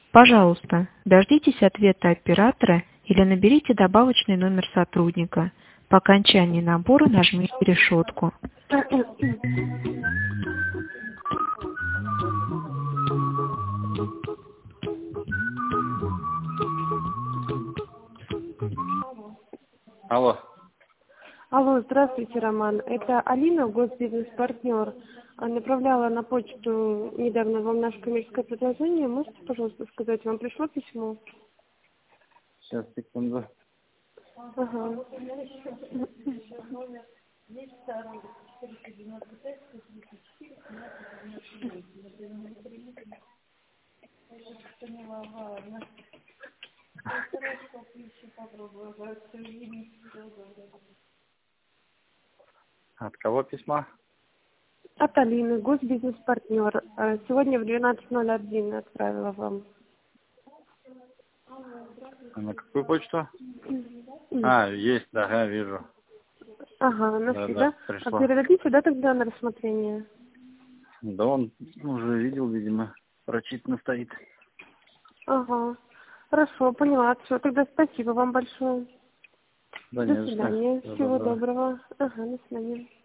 Пожалуйста, дождитесь ответа оператора или наберите добавочный номер сотрудника. По окончании набора нажмите решетку. Алло. Алло, здравствуйте, Роман. Это Алина, госбизнес-партнер. Направляла на почту недавно вам наше коммерческое предложение. Можете, пожалуйста, сказать, вам пришло письмо? Сейчас, секунду. Ага. От кого письма? От Алины, госбизнес-партнер. Сегодня в 12:01 отправила вам. На какую почту? А, есть, да, я вижу. Ага, нашли, да? А пришло. передадите, да, тогда на рассмотрение? Да он уже видел, видимо, прочитано стоит. Ага. Хорошо, поняла. Все, тогда спасибо вам большое. Да, До не за что. свидания. Всего Всего доброго. доброго. Ага, до свидания.